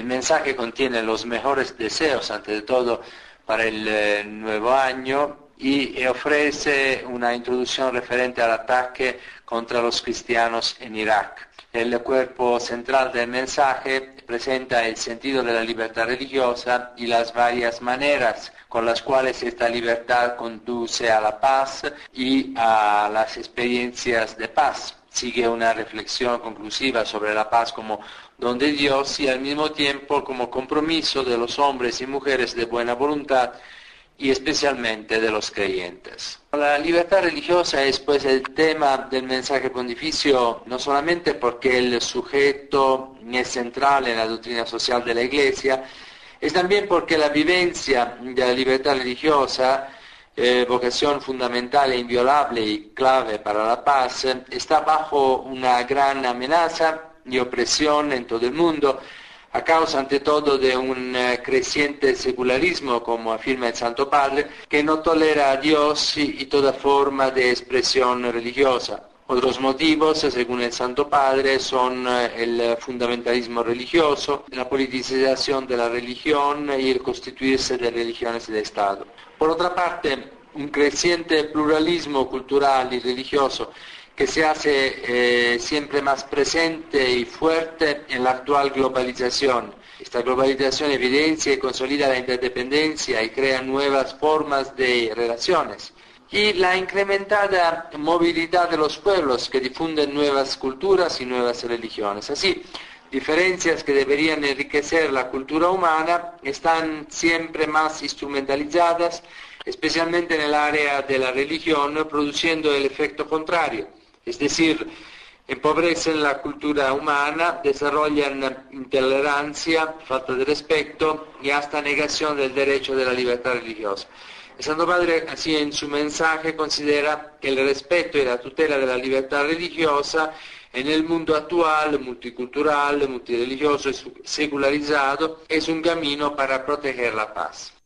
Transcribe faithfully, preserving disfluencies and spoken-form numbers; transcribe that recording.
El mensaje contiene los mejores deseos, ante todo, para el eh, nuevo año y ofrece una introducción referente al ataque contra los cristianos en Irak. El cuerpo central del mensaje presenta el sentido de la libertad religiosa y las varias maneras con las cuales esta libertad conduce a la paz y a las experiencias de paz. Sigue una reflexión conclusiva sobre la paz como don de Dios y al mismo tiempo como compromiso de los hombres y mujeres de buena voluntad y especialmente de los creyentes. La libertad religiosa es pues el tema del mensaje pontificio, no solamente porque el sujeto es central en la doctrina social de la Iglesia, es también porque la vivencia de la libertad religiosa, eh, vocación fundamental e inviolable y clave para la paz, está bajo una gran amenaza y opresión en todo el mundo, a causa ante todo de un uh, creciente secularismo, como afirma el Santo Padre, que no tolera a Dios y, y toda forma de expresión religiosa. Otros motivos, según el Santo Padre, son uh, el fundamentalismo religioso, la politización de la religión y el constituirse de religiones de Estado. Por otra parte, un creciente pluralismo cultural y religioso que se hace eh, siempre más presente y fuerte en la actual globalización. Esta globalización evidencia y consolida la interdependencia y crea nuevas formas de relaciones. Y la incrementada movilidad de los pueblos que difunden nuevas culturas y nuevas religiones. Así, diferencias que deberían enriquecer la cultura humana están siempre más instrumentalizadas, especialmente en el área de la religión, produciendo el efecto contrario. Es decir, empobrecen la cultura humana, desarrollan intolerancia, falta de respeto y hasta negación del derecho de la libertad religiosa. El Santo Padre, así en su mensaje, considera que el respeto y la tutela de la libertad religiosa en el mundo actual, multicultural, multireligioso y secularizado, es un camino para proteger la paz.